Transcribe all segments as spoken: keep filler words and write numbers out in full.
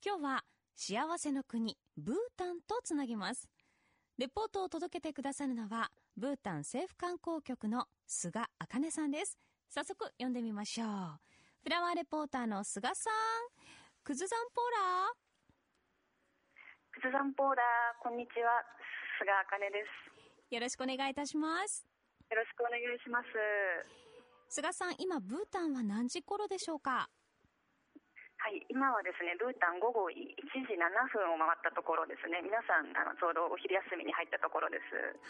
今日は幸せの国ブータンとつなぎます。レポートを届けてくださるのはブータン政府観光局の菅茜さんです。早速読んでみましょう。フラワーレポーターの菅さん、クズザンポーラークズザンポーラー、こんにちは、菅茜です。 よろしくお願いいたします。 よろしくお願いします。 菅さん、今ブータンは何時頃でしょうか？ はい、今はですね、ブータン午後いちじななふんを回ったところですね。皆さんあのちょうどお昼休みに入ったところです。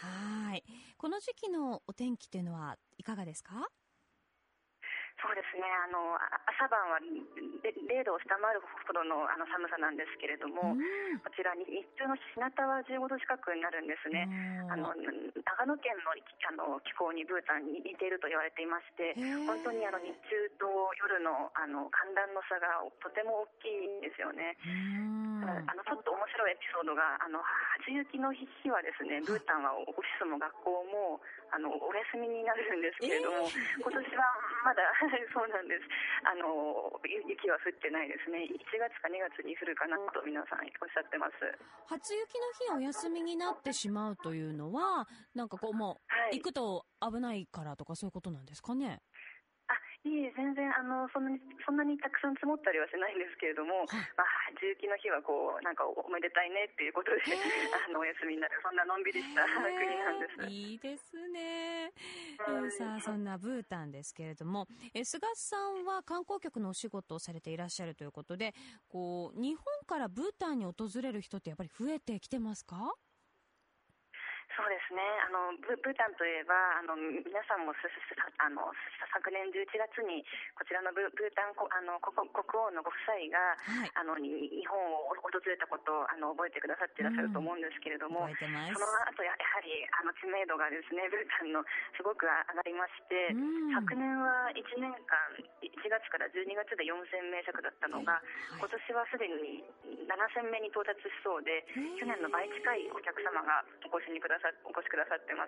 はい。この時期のお天気というのはいかがですか？ そうですね、あの朝晩はれいどを下回るほど の, あの寒さなんですけれども、こちらに日中の日向はじゅうごど近くになるんですね。あの長野県 の, あの気候にブータンに似ていると言われていまして、本当にあの日中と夜 の, あの寒暖の差がとても大きいんですよね。あのちょっと面白いエピソードが、あの初雪の日はですね、ブータンはオフィスも学校もあのお休みになるんですけれども、えー、今年はまだそうなんです。あの雪は降ってないですね。いちがつかにがつに降るかなと皆さんおっしゃってます。 初雪の日お休みになってしまうというのは、なんかこうもう、はい、行くと危ないからとかそういうことなんですかね？ いいえ、全然あのそんなにそんなにたくさん積もったりはしないんですけれども、はい、まあ、初雪の日はこうなんかおめでたいねっていうことであのお休みになる、そんなのんびりした国なんです。 いいですね。さあ、そんなブータンですけれども、え菅さんは観光局のお仕事をされていらっしゃるということで、こう日本からブータンに訪れる人ってやっぱり増えてきてますか？ そうですね、あの ブ, ブータンといえばあの皆さんもすすあの昨年じゅういちがつにこちらの ブ, ブータンあの 国, 国王のご夫妻が、はい、あの日本を訪れたことをあの覚えてくださっていらっしゃると思うんですけれども、うん、その後 や, やはりあの知名度がですね、ブータンのすごく上がりまして、うん、昨年はいちねんかんいちがつからじゅうにがつでよんせんめい弱だったのが、はい、今年はすでにななせんめいに到達しそうで、去年の倍近いお客様がお越しにくださお越しくださってます。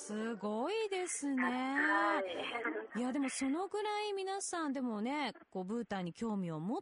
すごいですね。はい。いやでもそのぐらい皆さんでもね、こうブータンに興味を持って、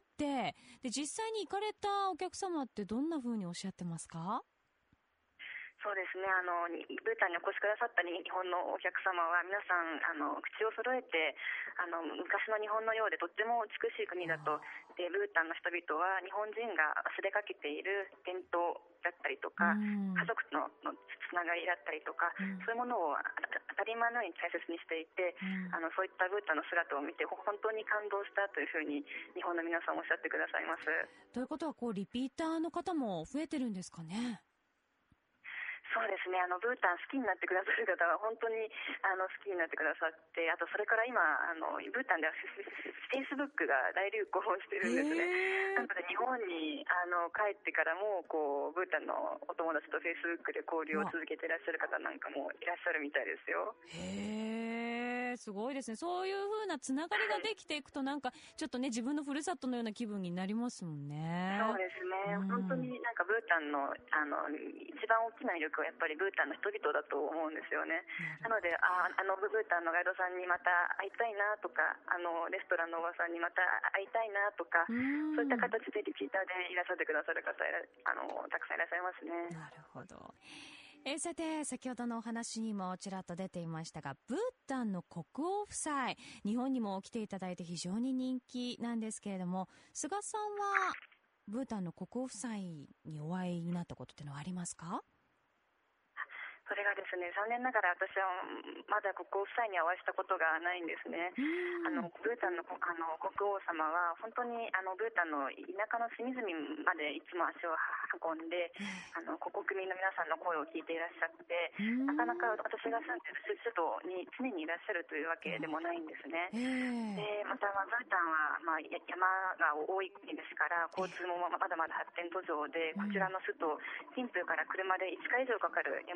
で実際に行かれたお客様ってどんな風におっしゃってますか？ そうですね、あのブータンにお越しくださった日本のお客様は皆さんあの口を揃えて、あの昔の日本のようでとっても美しい国だと。でブータンの人々は日本人が忘れかけている伝統だったりとか、家族ののつながりだったりとか、うん、そういうものを当たり前のように大切にしていて、うん、あのそういったブータンの姿を見て本当に感動したというふうに日本の皆さんおっしゃってくださいます。 ということはこうリピーターの方も増えてるんですかね？ そうですね、あのブータン好きになってくださる方は本当にあの好きになってくださって、あとそれから今あのブータンではフェイスブックが大流行してるんですね。なので日本にあの帰ってからもこうブータンのお友達とフェイスブックで交流を続けていらっしゃる方なんかもいらっしゃるみたいですよ。 へー、すごいですね。そういう風なつながりができていくと、なんかちょっとね、自分のふるさとのような気分になりますもんね。 そうですね、うん、本当になんかブータンの、あの一番大きな魅力はやっぱりブータンの人々だと思うんですよね。なので あ, あのブータンのガイドさんにまた会いたいなとか、あのレストランのおばさんにまた会いたいなとか、うそういった形でリピーターでいらっしゃってくださる方あのたくさんいらっしゃいますね。 なるほど。えー、さて先ほどのお話にもちらっと出ていましたが、ブータンの国王夫妻、日本にも来ていただいて非常に人気なんですけれども、菅さんはブータンの国王夫妻にお会いになったことってのはありますか？ それがですね、残念ながら私はまだ国王夫妻にはお会いしたことがないんですね。あのブータンの、あの国王様は本当にあのブータンの田舎の隅々までいつも足を運んで、あの国民の皆さんの声を聞いていらっしゃって、なかなか私が住んでいる首都に常にいらっしゃるというわけでもないんですね。でまた、まあ、ブータンは、まあ、山が多い国ですから交通もまだまだ発展途上で、こちらの首都ティンプーから車でいちじかん以上かかる山奥に住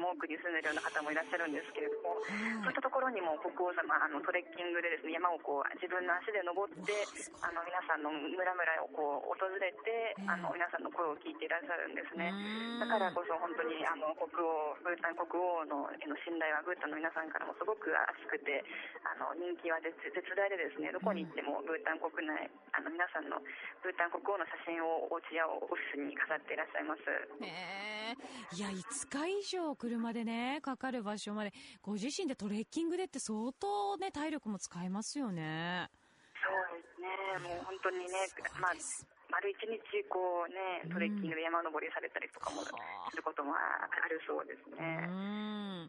住んでいるような方もいらっしゃるんですけれども、そういったところにも国王様あのトレッキングでですね、山をこう自分の足で登ってあの皆さんの村々をこう訪れて、あの皆さんの声を聞いていらっしゃるんですね。だからこそ本当にあの国王ブータン国王のへの信頼はブータンの皆さんからもすごく厚くて、あの人気は絶絶大でですね、どこに行ってもブータン国内あの皆さんのブータン国王の写真をお家やオフィスに飾っていらっしゃいます。 へえ、いやいつか以上車でねかかる場所までご自身でトレッキングでって相当ね体力も使えますよね。 そうですね、もう本当にね、まあ丸一日こうねトレッキングで山登りされたりとかもすることもあるそうですね。 うん、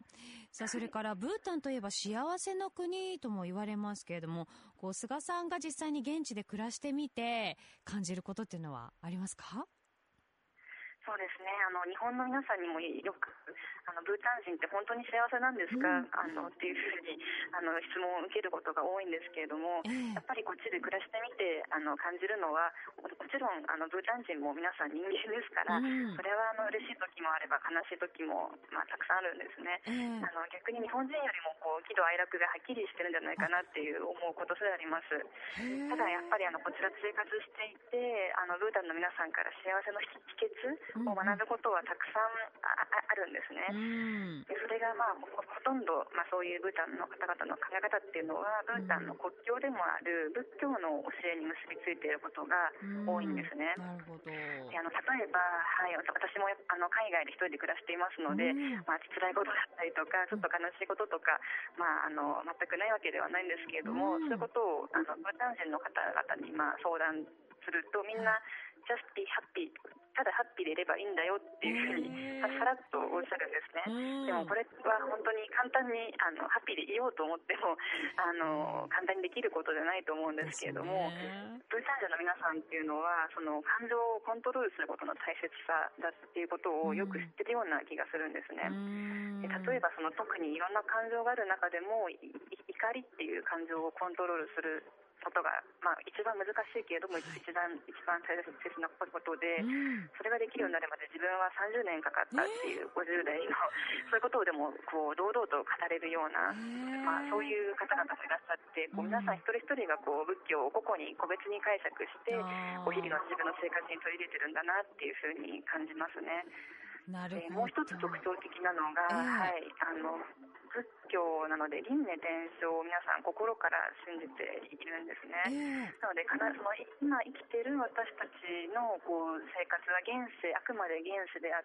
さあそれからブータンといえば幸せの国とも言われますけれども、こう菅さんが実際に現地で暮らしてみて感じることっていうのはありますか？ そうですね、あの日本の皆さんにもよくあのブータン人って本当に幸せなんですか、うん、あのっていうふうにあの質問を受けることが多いんですけれども、えー、やっぱりこっちで暮らしてみてあの感じるのは、もちろんあのブータン人も皆さん人間ですから、うん、それはあの嬉しい時もあれば悲しい時も、まあ、たくさんあるんですね。えー、あの逆に日本人よりもこう喜怒哀楽がはっきりしてるんじゃないかなっていう思うことすらあります。ただやっぱりあのこちらで生活していて、あのブータンの皆さんから幸せの秘訣を学ぶことはたくさん あ, あるんですね。うん、でそれが、まあ、ほ, ほとんど、まあ、そういうブータンの方々の考え方っていうのはブータンの国境でもある仏教の教えに結びついていることが多いんですね。 なるほど。であの例えば、はい、私もあの海外で一人で暮らしていますので、まあ、辛いことだったりとかちょっと悲しいこととか、まあ、あの全くないわけではないんですけれども、そういうことをあのブータン人の方々に、まあ、相談するとみんなjust be happy、ただハッピーでいればいいんだよっていうふうにさらっとおっしゃるんですね。でもこれは本当に簡単にあのハッピーでいようと思ってもあの簡単にできることじゃないと思うんですけれども、ブータン人の皆さんっていうのはその感情をコントロールすることの大切さだっていうことをよく知ってるような気がするんですね。で例えばその特にいろんな感情がある中でも怒りっていう感情をコントロールすることが、まあ、一番難しいけれども、はい、一番一番大切なことで、うん、それができるようになるまで自分はさんじゅうねんかかったっていうごじゅう代の、えー、そういうことをでもこう堂々と語れるような、えーまあ、そういう方々もいらっしゃって、こう皆さん一人一人がこう仏教を個々に個別に解釈してこう日々の自分の生活に取り入れてるんだなっていうふうに感じますね。 なるほど。 もう一つ特徴的なのが、えーはい、あの仏教なので輪廻転生を皆さん心から信じているんですね。えー、なので必ずその今生きている私たちのこう生活は現世、あくまで現世であって、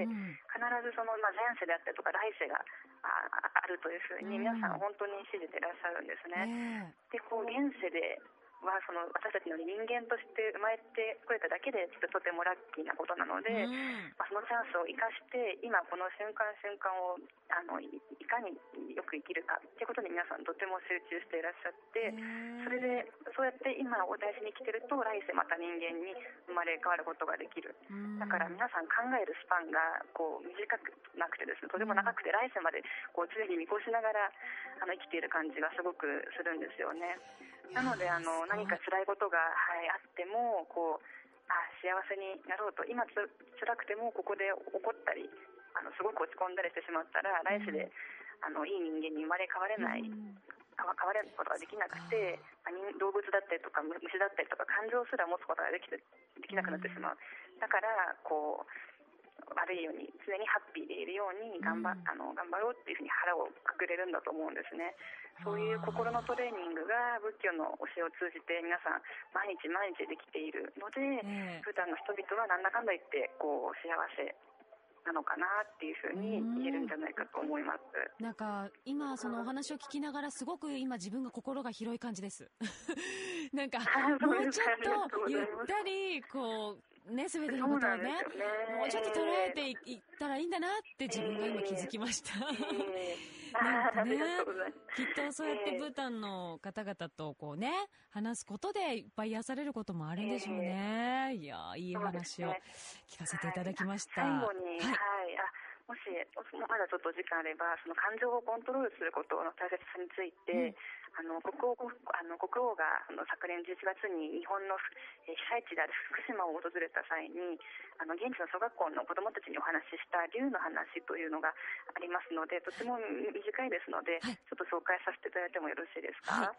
うん、必ずその、まあ、前世であったりとか来世が あ, あるというふうに皆さん本当に信じていらっしゃるんですね。えー、でこう現世ではその私たちの人間として生まれてくれただけでとてもラッキーなことなので、うんまあ、そのチャンスを生かして今この瞬間瞬間をあの い, いかによく生きるかということに皆さんとても集中していらっしゃって、それでそうやって今を大事に生きてると来世また人間に生まれ変わることができる。だから皆さん考えるスパンがこう短くなくてですね、とても長くて来世までこう常に見越しながらあの生きている感じがすごくするんですよね。なのであの何か辛いことが、はい、あってもこうあ幸せになろうと今つ辛くてもここで怒ったりあのすごく落ち込んだりしてしまったら来世で、うん、あのいい人間に生まれ変われない、うん、変われることができなくて動物だったりとか虫だったりとか感情すら持つことができできなくなってしまう。だからこう悪いように常にハッピーでいるように頑 張,、うん、あの頑張ろうっていうふうに腹をくくれるんだと思うんですね。そういう心のトレーニングが仏教の教えを通じて皆さん毎日毎日できているので、えー、普段の人々はなんだかんだ言ってこう幸せなのかなっていうふうに言えるんじゃないかと思います。 なんか今そのお話を聞きながらすごく今自分が心が広い感じですなんかもうちょっとゆったりこうね、すべてのことを ね, ねもうちょっと捉えていったらいいんだなって自分が今気づきました、えー、なんかねきっとそうやってブータンの方々とこうね話すことでいっぱい癒されることもあるんでしょうね、えー、いやいい話を聞かせていただきました。 はい、最後に、はい、はい、あもしまだちょっと時間あれば、その感情をコントロールすることの大切さについて、うん、あの国王あの国王があの昨年じゅういちがつに日本の被災地である福島を訪れた際に、あの現地の小学校の子どもたちにお話しした竜の話というのがありますので、とても短いですので、はい、ちょっと紹介させていただいてもよろしいですか。はい、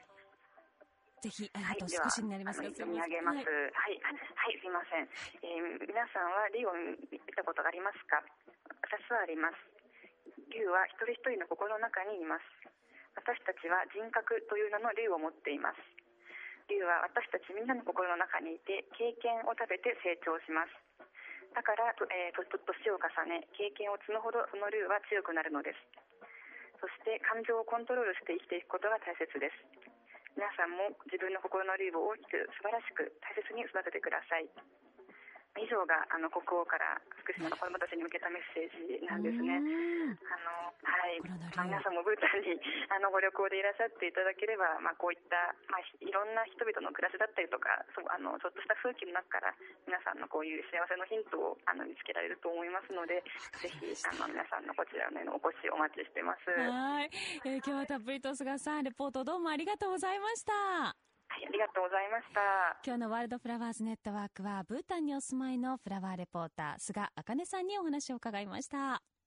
ぜひ、あと少しになりますが、 読み上げます。はい、はい、はい、すいません。えー、皆さんは竜を見たことがありますか。私はあります。竜は一人一人の心の中にいます。私たちは人格という名の竜を持っています。竜は私たちみんなの心の中にいて、経験を食べて成長します。だから、えー、と年を重ね、経験を積むほどその竜は強くなるのです。そして感情をコントロールして生きていくことが大切です。皆さんも自分の心の竜を大きく素晴らしく大切に育ててください。以上があの国王から福島の子どもたちに向けたメッセージなんですね。あの、はい、まあ、皆さんもブータンにあのご旅行でいらっしゃっていただければ、まあ、こういった、まあ、いろんな人々の暮らしだったりとか、そうあのちょっとした風景の中から皆さんのこういう幸せのヒントをあの見つけられると思いますので、ぜひあの皆さんのこちらのお越しお待ちしてます。 はい、えー、今日はたっぷりと菅さんレポートどうもありがとうございました。 はい、ありがとうございました。 今日のワールドフラワーズネットワークはブータンにお住まいのフラワーレポーター菅あかねさんにお話を伺いました。